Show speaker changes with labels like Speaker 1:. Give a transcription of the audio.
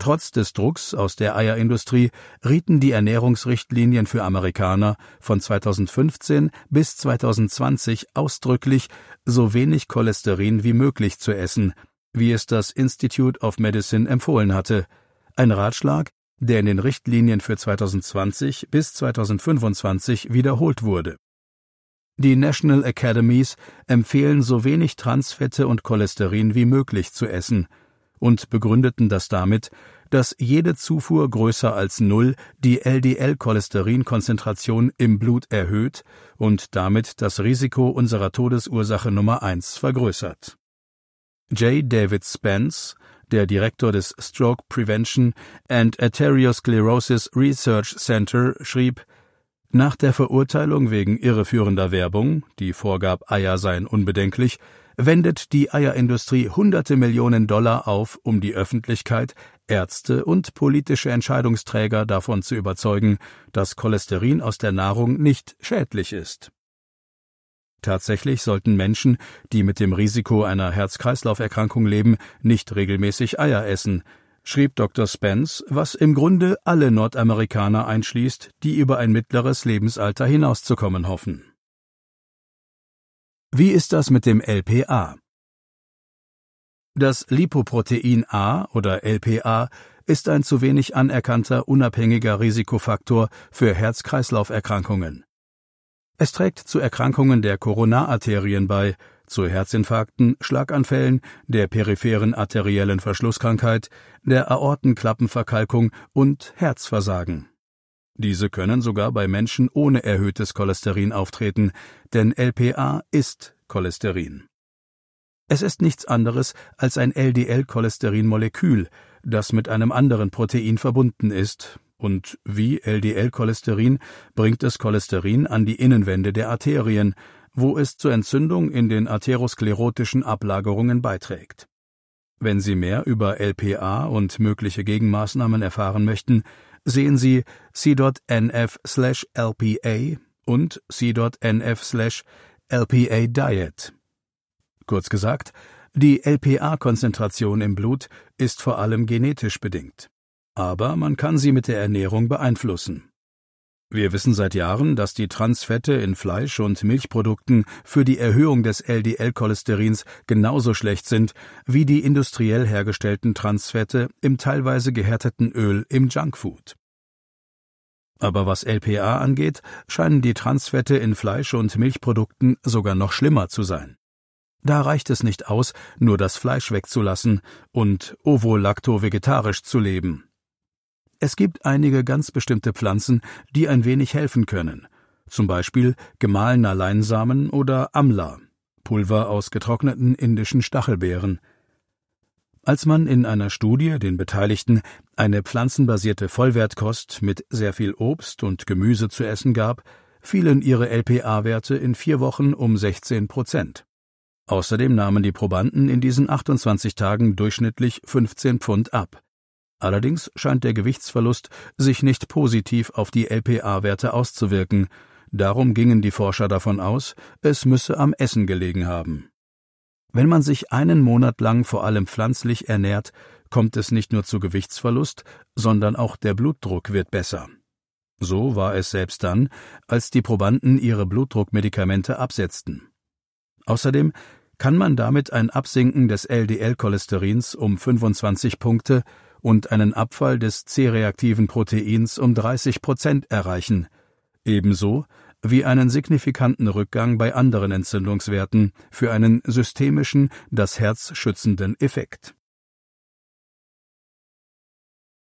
Speaker 1: Trotz des Drucks aus der Eierindustrie rieten die Ernährungsrichtlinien für Amerikaner von 2015 bis 2020 ausdrücklich, so wenig Cholesterin wie möglich zu essen, wie es das Institute of Medicine empfohlen hatte. Ein Ratschlag, der in den Richtlinien für 2020 bis 2025 wiederholt wurde. Die National Academies empfehlen so wenig Transfette und Cholesterin wie möglich zu essen und begründeten das damit, dass jede Zufuhr größer als 0 die LDL-Cholesterinkonzentration im Blut erhöht und damit das Risiko unserer Todesursache Nummer 1 vergrößert. J. David Spence, der Direktor des Stroke Prevention and Arteriosclerosis Research Center, schrieb: Nach der Verurteilung wegen irreführender Werbung, die vorgab, Eier seien unbedenklich, wendet die Eierindustrie hunderte Millionen Dollar auf, um die Öffentlichkeit, Ärzte und politische Entscheidungsträger davon zu überzeugen, dass Cholesterin aus der Nahrung nicht schädlich ist. Tatsächlich sollten Menschen, die mit dem Risiko einer Herz-Kreislauf-Erkrankung leben, nicht regelmäßig Eier essen, schrieb Dr. Spence, was im Grunde alle Nordamerikaner einschließt, die über ein mittleres Lebensalter hinauszukommen hoffen. Wie ist das mit dem LPA? Das Lipoprotein A oder LPA ist ein zu wenig anerkannter unabhängiger Risikofaktor für Herz-Kreislauf-Erkrankungen. Es trägt zu Erkrankungen der Koronararterien bei, zu Herzinfarkten, Schlaganfällen, der peripheren arteriellen Verschlusskrankheit, der Aortenklappenverkalkung und Herzversagen. Diese können sogar bei Menschen ohne erhöhtes Cholesterin auftreten, denn LPA ist Cholesterin. Es ist nichts anderes als ein LDL-Cholesterin-Molekül, das mit einem anderen Protein verbunden ist, und wie LDL-Cholesterin bringt es Cholesterin an die Innenwände der Arterien, wo es zur Entzündung in den atherosklerotischen Ablagerungen beiträgt. Wenn Sie mehr über LPA und mögliche Gegenmaßnahmen erfahren möchten, sehen Sie c.nf/LPA und c.nf/LPA-Diet. Kurz gesagt, die LPA-Konzentration im Blut ist vor allem genetisch bedingt. Aber man kann sie mit der Ernährung beeinflussen. Wir wissen seit Jahren, dass die Transfette in Fleisch- und Milchprodukten für die Erhöhung des LDL-Cholesterins genauso schlecht sind wie die industriell hergestellten Transfette im teilweise gehärteten Öl im Junkfood. Aber was LPA angeht, scheinen die Transfette in Fleisch- und Milchprodukten sogar noch schlimmer zu sein. Da reicht es nicht aus, nur das Fleisch wegzulassen und ovo-lacto-vegetarisch zu leben. Es gibt einige ganz bestimmte Pflanzen, die ein wenig helfen können, zum Beispiel gemahlener Leinsamen oder Amla, Pulver aus getrockneten indischen Stachelbeeren. Als man in einer Studie den Beteiligten eine pflanzenbasierte Vollwertkost mit sehr viel Obst und Gemüse zu essen gab, fielen ihre LPA-Werte in 4 Wochen um 16%. Außerdem nahmen die Probanden in diesen 28 Tagen durchschnittlich 15 Pfund ab. Allerdings scheint der Gewichtsverlust sich nicht positiv auf die LPA-Werte auszuwirken. Darum gingen die Forscher davon aus, es müsse am Essen gelegen haben. Wenn man sich einen Monat lang vor allem pflanzlich ernährt, kommt es nicht nur zu Gewichtsverlust, sondern auch der Blutdruck wird besser. So war es selbst dann, als die Probanden ihre Blutdruckmedikamente absetzten. Außerdem kann man damit ein Absinken des LDL-Cholesterins um 25 Punkte und einen Abfall des C-reaktiven Proteins um 30% erreichen, ebenso wie einen signifikanten Rückgang bei anderen Entzündungswerten für einen systemischen, das Herz schützenden Effekt.